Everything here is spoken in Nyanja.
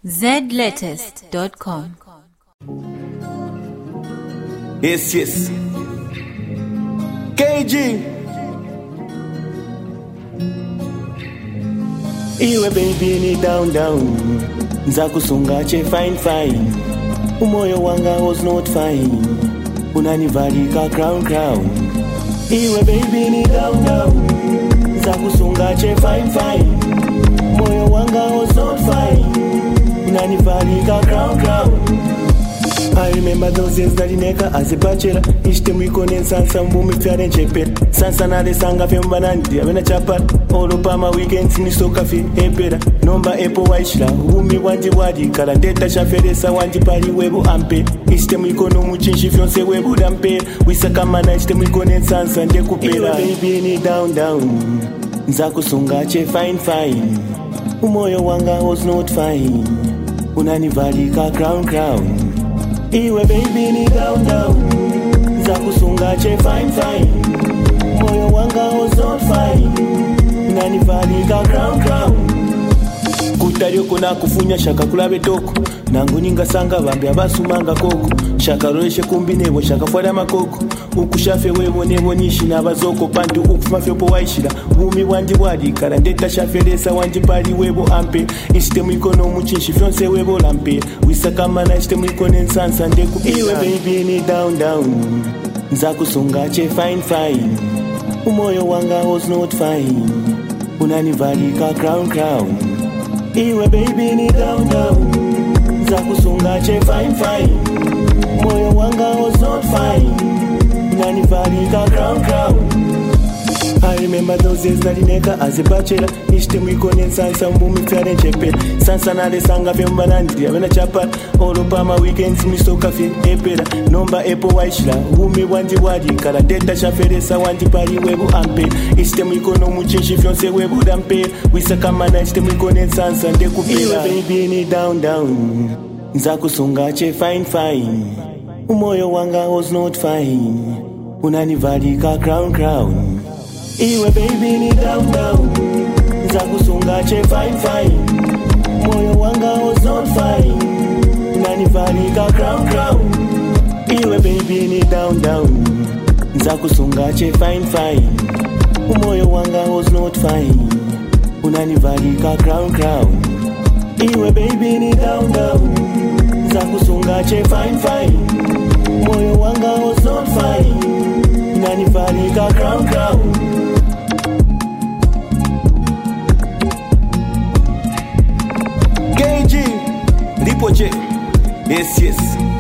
zlatest.com. Yes. KG. Iwe baby ni down. Nzakusunga che fine. Umoyo wanga was not fine. Unanivalika crown. Iwe baby ni down. Nzakusunga che fine. Umoyo wanga was not fine. Unanivalika crown. I remember those days that ineka as a bachelor. Ishte mwikone sansa mbumi fyare nchepera. Sansa na de sanga femba nandi avena chapara. Olo pama weekends ni soka fi epera. Nomba epo waishla umi wanji wadi. Kala deta shaferesa wanji pari webu ampe. Ishte mwikono muchinshi fyonse webu dampe. Wisaka mana ishte mwikone sansa nde kupera. Iwe baby ni down. Nzakusunga che fine. Umoyo wanga was not fine. Unanivalika crown. Iwe baby ni down. Nzakusunga che fine. Moyo wanga was not fine. Unanivalika crown. Kutario kuna kufunya shaka kulabe toko. Nangu ninga sanga bambi abasumanga koko. Shaka roeshe kumbinevo shaka fwada makoko. Ukushafe wevo nevo nishi na bazoko. Pantu ukufuma fyopo waishira. Bumi wanji wadi kara ndeta shaferesa wanji pari wevo ampe. Ishite mwikono muchinshi fyonse wevo lampe. Wisaka mana ishite mwikone nsansa ndeku. Iwe baby ni down. Nzakusunga che fine. Umoyo wanga was not fine. Unanivalika crown. Iwe baby ni down. Nzakusunga che fine. Moyo wanga was not fine. Unanivalika crown. I remember those days that ineka as a bachelor. Ishte mwikone sansa mbumi fyare nchepera. Sansa na de sanga femba nandi avena chapara. Olo pama weekends misoka fi epera. Nomba epo waishla umi wanji wadi. Kala deta shaferesa wanji pari webu ampe. Ishte mwikono muchinshi fyonse webu dampe. Wisaka mana ishte mwikone sansa nde kupera. Iwe baby ni down. Nzakusunga che fine. Umoyo wanga was not fine. Unanivalika crown. Iwe baby ni down. Nzakusunga che fine. Moyo wanga was not fine. Unanivalika crown. Iwe baby ni down. Nzakusunga che fine. Umoyo wanga was not fine. Unanivalika crown. Iwe baby ni down. Nzakusunga che fine. Moyo wanga was not fine. Unanivalika crown. KG Lipoche. Yes.